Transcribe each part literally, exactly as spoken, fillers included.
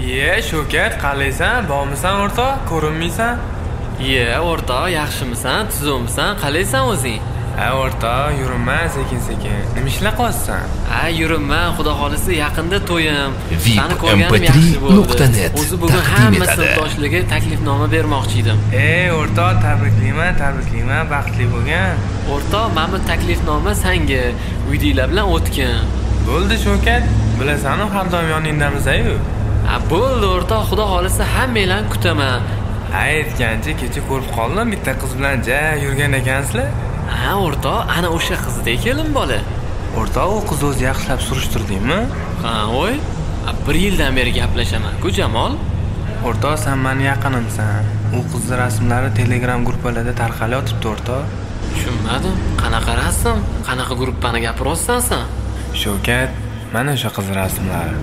Ye, Shavkat, qalaysan? Bormisan o'rtoq? Ko'rinmaysan? Ye, o'rtoq, yaxshimisan? Tuzummisan? Qalaysan o'zing? Ha, o'rtoq, yuribman sekin-sekin. Nima ishla qolsan? Ha, yuribman, xudo xolisi yaqinda to'yim. V I P M P три nuqta net O'zi bugun hamma sinfdoshlariga taklifnoma bermoqchi edim. Ey, o'rtoq, tabriklayman, tabriklayman, baxtli bo'lgan. O'rtoq, mana bu taklifnoma senga uydagilar bilan o'tgan. Bo'ldi, Shavkat. Bilasan-ku, har doim yoningdamiz-ku. Ha, bo'ldi, o'rtoq, xudo xolisi hammanglarni kutaman. Ha, aytgancha kecha ko'rib qoldim, bitta qiz bilan ja yurgan ekansizlar. Ha, o'rtoq, ana o'sha qizdek kelin bola. O'rtoq, u qiz o'zi yaxshilab surishtirdingmi? Ha, o'y. bir yildan beri gaplashaman-ku, Jamol. O'rtoq, sen meni yaqinimsan. U qizning rasmlari Telegram gruppalarda tarqalayotibdi, o'rtoq. Tushunmadim. Qanaqa rasm? Qanaqa gruppani gapiryapsan sen? Shavkat, mana o'sha qiz rasmlari.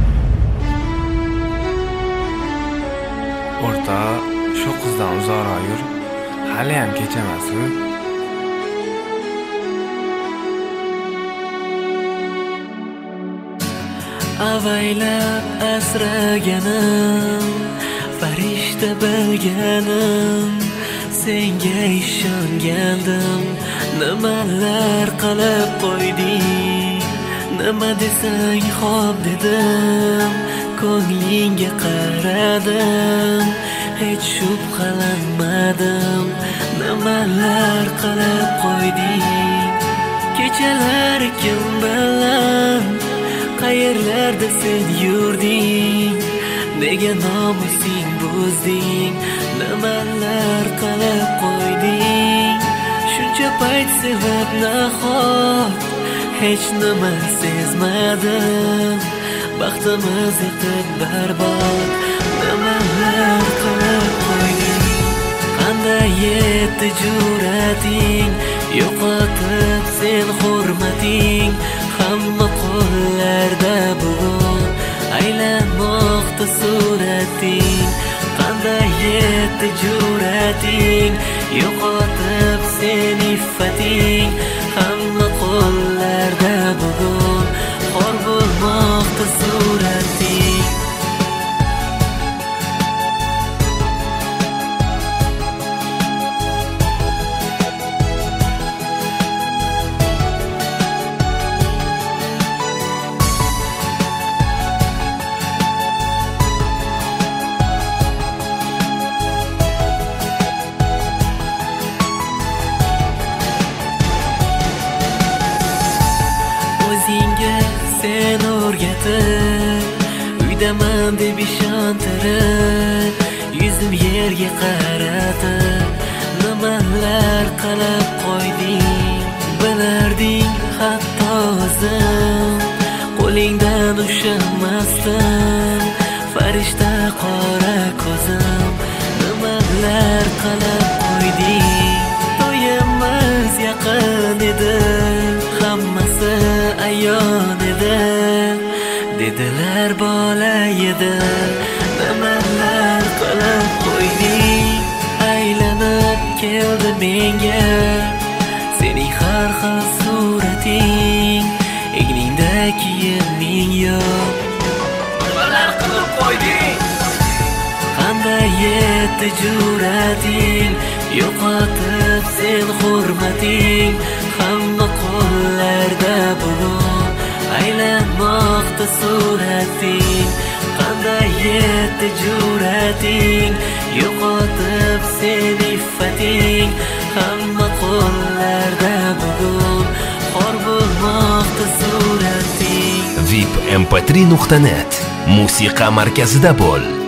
O'rtoq, shu qizdan uzoqroq yur. Hali ham kech emas-ku. Avaylab asraganim, farishta bilganim, senga ishongandim. Nimalar qilib qo'yding, nima desang xo'p dedim. Ko'nglingga qaradim, hech shubhalanmadim. Nimalar qilib qo'yding, kechalar kim bilan, qayerlarda sen yurding, nega nomusing buzding, nimalar qilib qo'yding. Shuncha payt sevib nahot, hech nima sezmadim. Baxtimiz etib barbod, nimalar qilib qo'yding. Qanday yetdi jur'ating, yo'qotib sen hurmating. Hamma qo'llarda bugun aylanmoqda surating. Qanday yetdi jur'ating, yo'qotib sen iffating. Hamma qo'llarda bugun xor bo'lmoqda surating. Sen o'rgatib, uydaman deb ishontirib, yuzim yerga qaratib, nimalar qilib qo'yding. Bilarding hatto o'zim qo'lingdan ushlamasdim. Farishta qora ko'zim, nimalar qilib qo'yding. To'yimiz yaqin edi, hammasi ayon edi. Dedilar bola edi, nimalar qilib qo'yding. Aylanib keldi menga sening har xil surating. Egningda kiyiming yo'q, nimalar qilib qo'yding. Qanday yetdi jur'ating, yo'qotib sen hurmating. Hamma qo'llarda bugun aylanmoqda surating. Qanday yetdi jur'ating, yo'qotib sen iffating. Hamma qo'llarda bugun xor bo'lmoqda surating. V I P M P три nuqta net musiqa markazida bo'l.